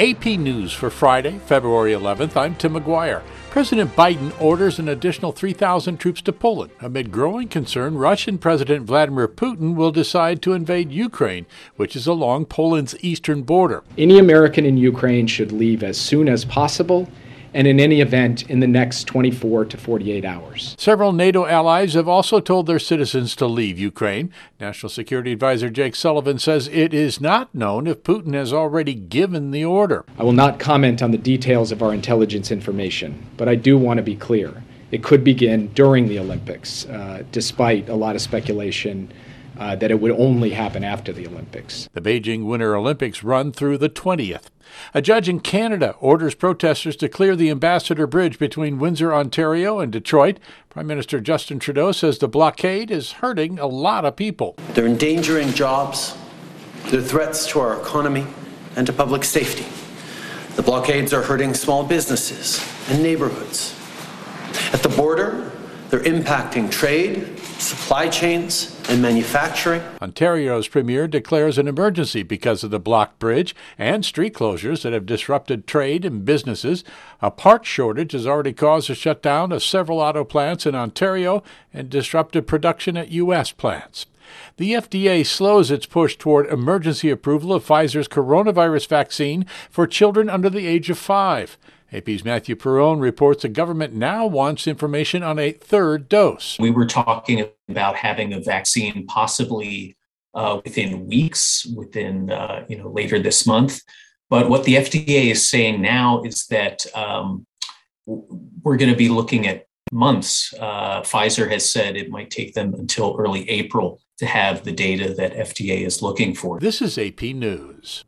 AP News for Friday, February 11th. I'm Tim McGuire. President Biden orders an additional 3,000 troops to Poland amid growing concern Russian President Vladimir Putin will decide to invade Ukraine, which is along Poland's eastern border. Any American in Ukraine should leave as soon as possible, and in any event in the next 24 to 48 hours. Several NATO allies have also told their citizens to leave Ukraine. National Security Advisor Jake Sullivan says it is not known if Putin has already given the order. I will not comment on the details of our intelligence information, but I do want to be clear. It could begin during the Olympics, despite a lot of speculation that it would only happen after the Olympics. The Beijing Winter Olympics run through the 20th. A judge in Canada orders protesters to clear the Ambassador Bridge between Windsor, Ontario and Detroit. Prime Minister Justin Trudeau says the blockade is hurting a lot of people. They're endangering jobs, they're threats to our economy and to public safety. The blockades are hurting small businesses and neighborhoods. At the border, they're impacting trade, supply chains, and manufacturing. Ontario's premier declares an emergency because of the blocked bridge and street closures that have disrupted trade and businesses. A part shortage has already caused a shutdown of several auto plants in Ontario and disrupted production at U.S. plants. The FDA slows its push toward emergency approval of Pfizer's coronavirus vaccine for children under the age of 5. AP's Matthew Perrone reports the government now wants information on a third dose. We were talking about having a vaccine possibly within weeks, later this month. But what the FDA is saying now is that we're going to be looking at months. Pfizer has said it might take them until early April to have the data that FDA is looking for. This is AP News.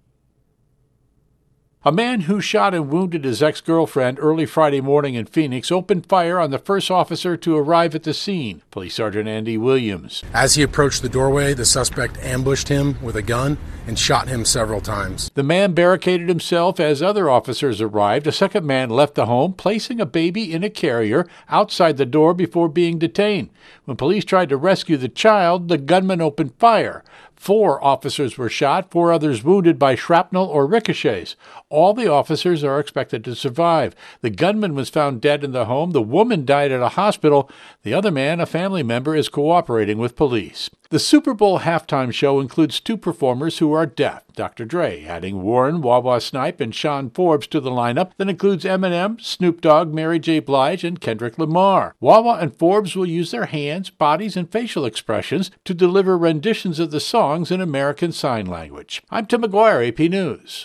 A man who shot and wounded his ex-girlfriend early Friday morning in Phoenix opened fire on the first officer to arrive at the scene, Police Sergeant Andy Williams. As he approached the doorway, the suspect ambushed him with a gun and shot him several times. The man barricaded himself as other officers arrived. A second man left the home, placing a baby in a carrier outside the door before being detained. When police tried to rescue the child, the gunman opened fire. 4 officers were shot, 4 others wounded by shrapnel or ricochets. All the officers are expected to survive. The gunman was found dead in the home. The woman died at a hospital. The other man, a family member, is cooperating with police. The Super Bowl halftime show includes 2 performers who are deaf. Dr. Dre adding Warren, Wawa Snipe, and Sean Forbes to the lineup that includes Eminem, Snoop Dogg, Mary J. Blige, and Kendrick Lamar. Wawa and Forbes will use their hands, bodies, and facial expressions to deliver renditions of the songs in American Sign Language. I'm Tim McGuire, AP News.